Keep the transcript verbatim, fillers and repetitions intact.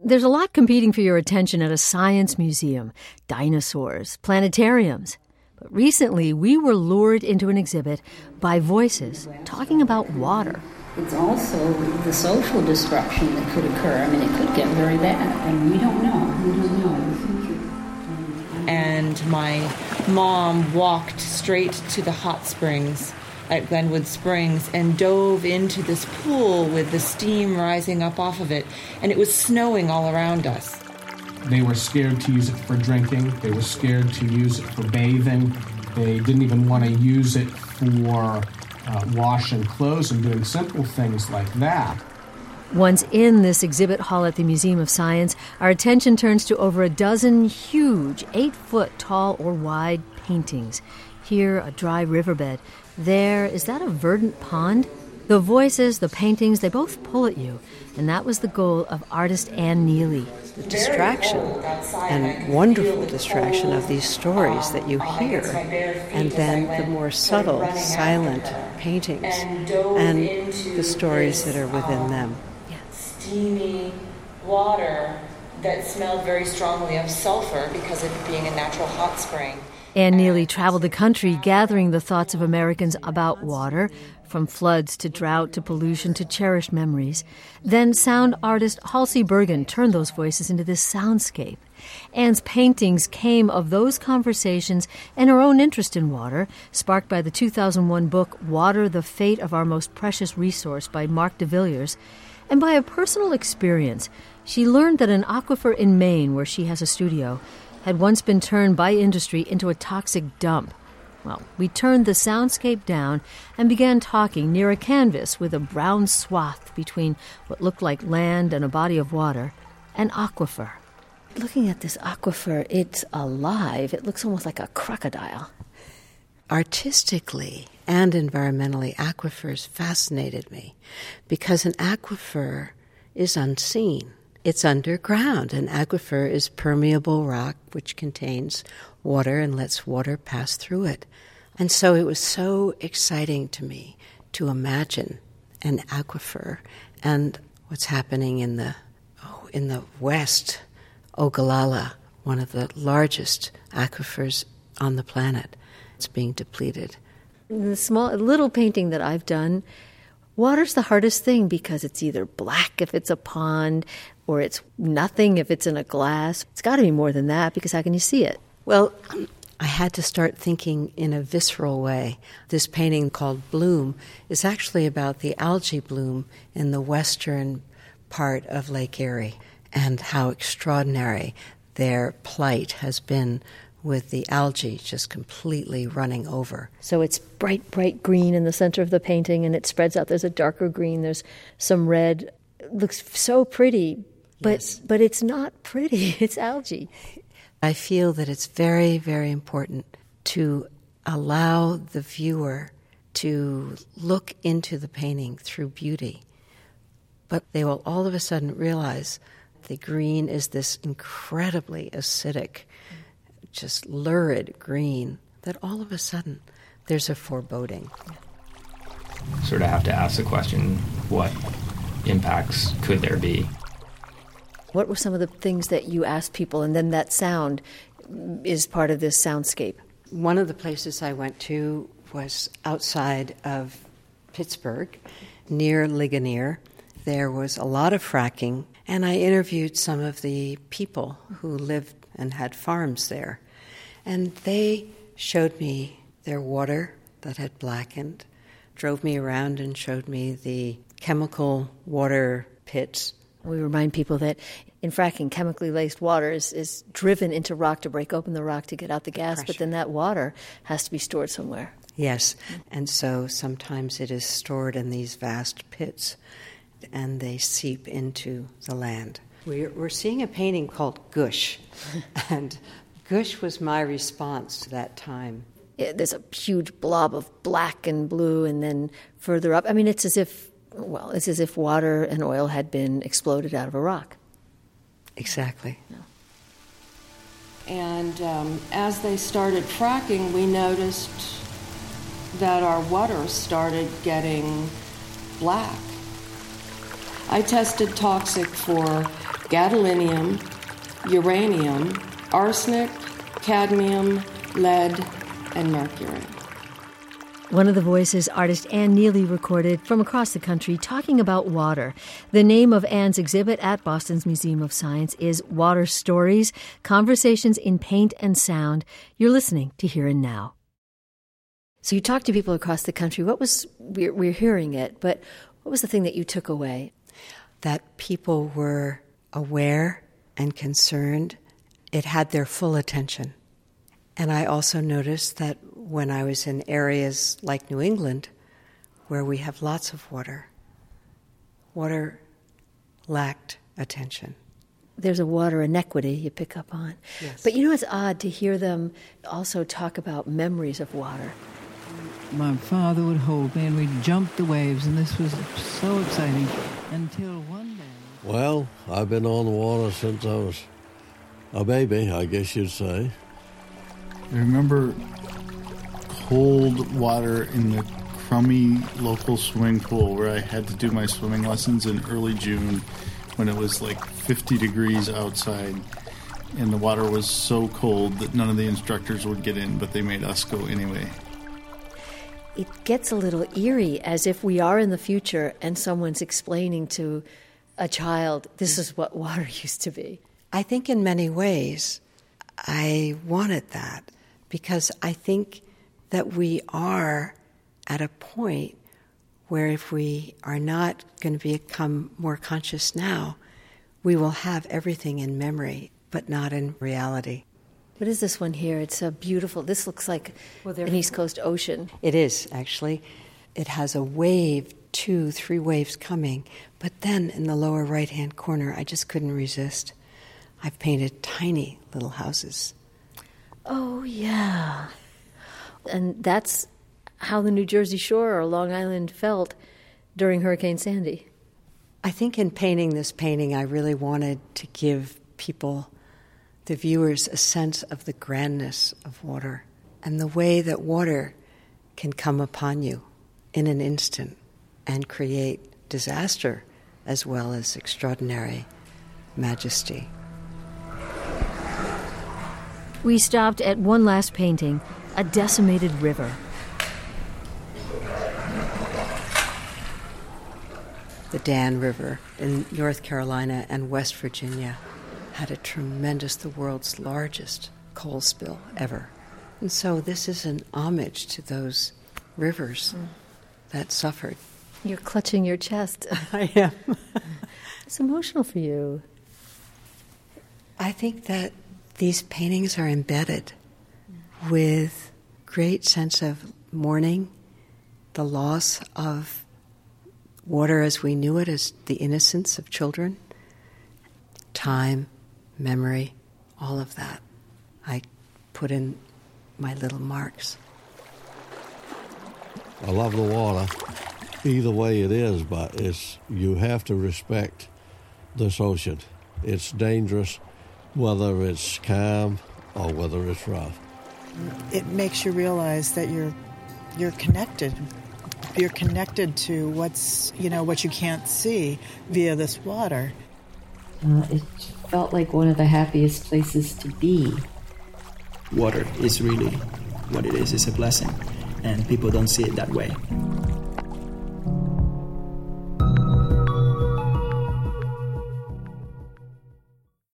There's a lot competing for your attention at a science museum, dinosaurs, planetariums. But recently, we were lured into an exhibit by voices talking about water. It's also the social destruction that could occur. I mean, it could get very bad, and we don't know. We don't know in the future. And my mom walked straight to the hot springs at Glenwood Springs and dove into this pool with the steam rising up off of it, and it was snowing all around us. They were scared to use it for drinking. They were scared to use it for bathing. They didn't even want to use it for uh, washing clothes and doing simple things like that. Once in this exhibit hall at the Museum of Science, our attention turns to over a dozen huge, eight-foot tall or wide paintings. Here, a dry riverbed. There, is that a verdant pond? The voices, the paintings, they both pull at you. And that was the goal of artist Anne Neely. The distraction and wonderful distraction of these stories that you hear, and then the more subtle, silent paintings and the stories that are within them. Steamy water that smelled very strongly of sulfur because of it being a natural hot spring. Anne Neely traveled the country gathering the thoughts of Americans about water, from floods to drought to pollution to cherished memories. Then sound artist Halsey Bergen turned those voices into this soundscape. Anne's paintings came of those conversations and her own interest in water, sparked by the two thousand one book Water, the Fate of Our Most Precious Resource by Mark de Villiers, and by a personal experience. She learned that an aquifer in Maine, where she has a studio, had once been turned by industry into a toxic dump. Well, we turned the soundscape down and began talking near a canvas with a brown swath between what looked like land and a body of water, an aquifer. Looking at this aquifer, it's alive. It looks almost like a crocodile. Artistically and environmentally, aquifers fascinated me because an aquifer is unseen. It's underground. An aquifer is permeable rock which contains water and lets water pass through it. And so it was so exciting to me to imagine an aquifer and what's happening in the oh, in the west, Ogallala, one of the largest aquifers on the planet. It's being depleted. In the small little painting that I've done, water's the hardest thing because it's either black if it's a pond or it's nothing if it's in a glass. It's got to be more than that because how can you see it? Well, I had to start thinking in a visceral way. This painting called Bloom is actually about the algae bloom in the western part of Lake Erie and how extraordinary their plight has been with the algae just completely running over. So it's bright, bright green in the center of the painting, and it spreads out. There's a darker green. There's some red. It looks so pretty, but Yes. but it's not pretty. It's algae. I feel that it's very, very important to allow the viewer to look into the painting through beauty. But they will all of a sudden realize the green is this incredibly acidic, just lurid green, that all of a sudden there's a foreboding. Sort of have to ask the question, what impacts could there be? What were some of the things that you asked people, and then that sound is part of this soundscape? One of the places I went to was outside of Pittsburgh, near Ligonier. There was a lot of fracking, and I interviewed some of the people who lived and had farms there. And they showed me their water that had blackened, drove me around and showed me the chemical water pits. We remind people that in fracking, chemically laced water is, is driven into rock to break open the rock to get out the gas, Pressure. but then that water has to be stored somewhere. Yes, and so sometimes it is stored in these vast pits, and they seep into the land. We're, we're seeing a painting called Gush, and Gush was my response to that time. Yeah, there's a huge blob of black and blue, and then further up, I mean, it's as if, well, it's as if water and oil had been exploded out of a rock. Exactly. No. And um, as they started fracking, we noticed that our water started getting black. I tested toxic for gadolinium, uranium, arsenic, cadmium, lead, and mercury. One of the voices artist Anne Neely recorded from across the country talking about water. The name of Anne's exhibit at Boston's Museum of Science is Water Stories, Conversations in Paint and Sound. You're listening to Here and Now. So you talked to people across the country. What was, we're, we're hearing it, but what was the thing that you took away? That people were aware and concerned. It had their full attention. And I also noticed that when I was in areas like New England, where we have lots of water, water lacked attention. There's a water inequity you pick up on. Yes. But you know, it's odd to hear them also talk about memories of water. My father would hold me and we'd jump the waves, and this was so exciting until one day... Well, I've been on the water since I was a baby, I guess you'd say. I remember cold water in the crummy local swimming pool where I had to do my swimming lessons in early June when it was like fifty degrees outside, and the water was so cold that none of the instructors would get in, but they made us go anyway. It gets a little eerie, as if we are in the future and someone's explaining to a child, this is what water used to be. I think in many ways I wanted that, because I think that we are at a point where if we are not going to become more conscious now, we will have everything in memory, but not in reality. What is this one here? It's a beautiful, this looks like well, an East Coast ocean. It is, actually. It has a wave, two, three waves coming, but then in the lower right-hand corner, I just couldn't resist. I've painted tiny little houses. Oh, yeah. And that's how the New Jersey Shore or Long Island felt during Hurricane Sandy. I think in painting this painting, I really wanted to give people, the viewers, a sense of the grandness of water and the way that water can come upon you in an instant and create disaster as well as extraordinary majesty. We stopped at one last painting, a decimated river. The Dan River in North Carolina and West Virginia had a tremendous, the world's largest coal spill ever. And so this is an homage to those rivers mm. that suffered. You're clutching your chest. I am. It's emotional for you. I think that these paintings are embedded with great sense of mourning, the loss of water as we knew it, as the innocence of children, time, memory, all of that. I put in my little marks. I love the water, either way it is, but it's you have to respect this ocean. It's dangerous, whether it's calm or whether it's rough. It makes you realize that you're you're connected. You're connected to what's, you know, what you can't see via this water. Uh, it felt like one of the happiest places to be. Water is really what it is. It's a blessing, and people don't see it that way.